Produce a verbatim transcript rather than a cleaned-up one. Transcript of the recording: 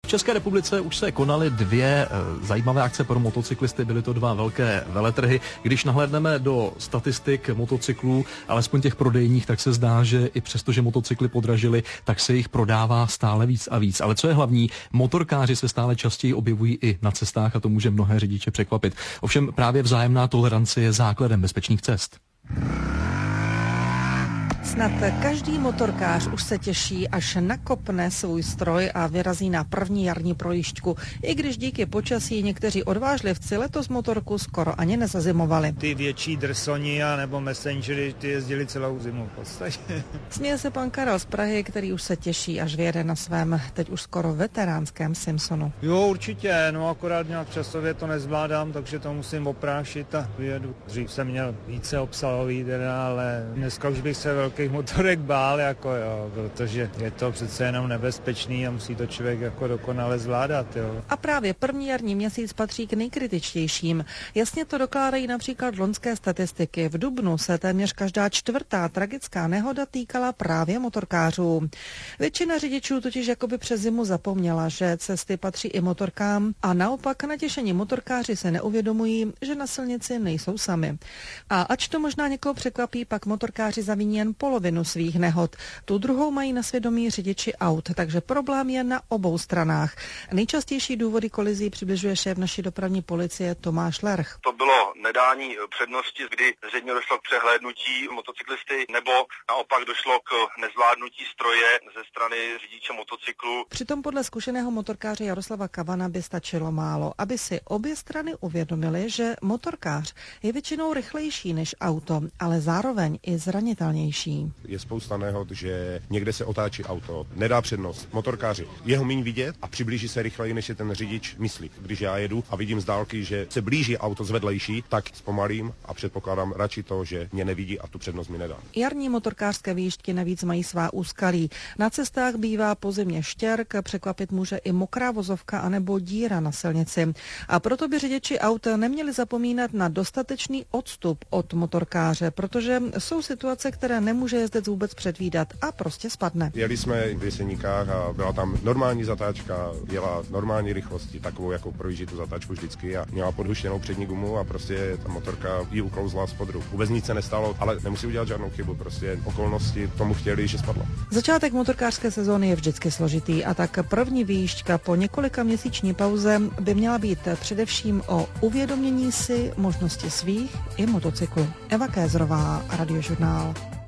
České republice už se konaly dvě zajímavé akce pro motocyklisty, byly to dva velké veletrhy. Když nahlédneme do statistik motocyklů, alespoň těch prodejních, tak se zdá, že i přesto, že motocykly podražily, tak se jich prodává stále víc a víc. Ale co je hlavní, motorkáři se stále častěji objevují i na cestách a to může mnohé řidiče překvapit. Ovšem právě vzájemná tolerance je základem bezpečných cest. Snad každý motorkář už se těší, až nakopne svůj stroj a vyrazí na první jarní projížďku. I když díky počasí někteří odvážlivci letos motorku skoro ani nezazimovali. Ty větší drsoni a nebo messengery, ty jezdili celou zimu v podstatě. Směje se pan Karel z Prahy, který už se těší, až vyjede na svém teď už skoro veteránském Simpsonu. Jo, určitě, no akorát nějak časově to nezvládám, takže to musím oprášit a vyjedu. Dřív jsem měl více obsahový teda, ale dneska už bych se velký motorek bál, jako jo, protože je to přece jenom nebezpečný a musí to člověk jako dokonale zvládat, jo. A právě první jarní měsíc patří k nejkritičtějším. Jasně to dokládají například loňské statistiky. V dubnu se téměř každá čtvrtá tragická nehoda týkala právě motorkářů. Většina řidičů totiž jakoby přes zimu zapomněla, že cesty patří i motorkám a naopak natěšení motorkáři se neuvědomují, že na silnici nejsou sami. A ač to možná někoho překvapí, pak motorkáři zaviní jen polovinu svých nehod. Tu druhou mají na svědomí řidiči aut, takže problém je na obou stranách. Nejčastější důvody kolizí přibližuje šéf naší dopravní policie Tomáš Lerch. To bylo nedání přednosti, kdy zřejmě došlo k přehlédnutí motocyklisty, nebo naopak došlo k nezvládnutí stroje ze strany řidiče motocyklu. Přitom podle zkušeného motorkáře Jaroslava Kavana by stačilo málo, aby si obě strany uvědomily, že motorkář je většinou rychlejší než auto, ale zároveň i zranitelnější. Je spousta nehod, že někde se otáčí auto, nedá přednost motorkáři. Jeho míň vidět a přiblíží se rychleji, než je ten řidič myslí. Když já jedu a vidím z dálky, že se blíží auto z vedlejší, tak zpomalím a předpokládám radši to, že mě nevidí a tu přednost mi nedá. Jarní motorkářské výjížďky navíc mají svá úskalí. Na cestách bývá po zimě štěrk, překvapit může i mokrá vozovka anebo díra na silnici. A proto by řidiči aut neměli zapomínat na dostatečný odstup od motorkáře, protože jsou situace, které nemůže jezdec vůbec předvídat a prostě spadne. Jeli jsme v Jeseníkách a byla tam normální zatáčka, jela normální rychlosti, takovou, jako projíždí tu zatáčku vždycky a měla podhuštěnou přední gumu a prostě ta motorka jí uklouzla z podruh. Vůbec nic se nestalo, ale nemusí udělat žádnou chybu, prostě okolnosti tomu chtěli, že spadla. Začátek motorkářské sezóny je vždycky složitý a tak první výjížďka po několika měsíční pauze by měla být především o uvědomění si možnosti svých i motocyklu. Eva Kézrová, Radiožurnál.